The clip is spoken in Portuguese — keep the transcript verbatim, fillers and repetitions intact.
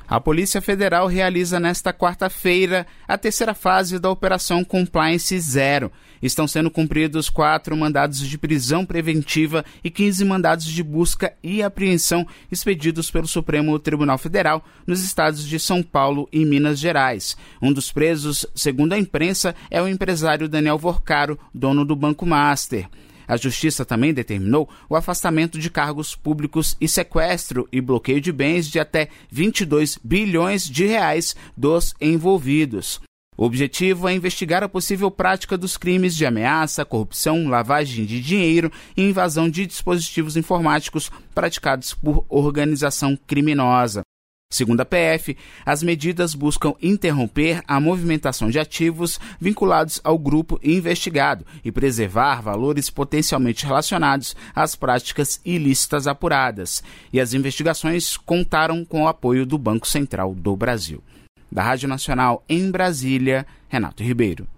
A Polícia Federal realiza nesta quarta-feira a terceira fase da Operação Compliance Zero. Estão sendo cumpridos quatro mandados de prisão preventiva e quinze mandados de busca e apreensão expedidos pelo Supremo Tribunal Federal nos estados de São Paulo e Minas Gerais. Um dos presos, segundo a imprensa, é o empresário Daniel Vorcaro, dono do Banco Master. A Justiça também determinou o afastamento de cargos públicos e sequestro e bloqueio de bens de até vinte e dois bilhões de reais dos envolvidos. O objetivo é investigar a possível prática dos crimes de ameaça, corrupção, lavagem de dinheiro e invasão de dispositivos informáticos praticados por organização criminosa. Segundo a P F, as medidas buscam interromper a movimentação de ativos vinculados ao grupo investigado e preservar valores potencialmente relacionados às práticas ilícitas apuradas. E as investigações contaram com o apoio do Banco Central do Brasil. Da Rádio Nacional em Brasília, Renato Ribeiro.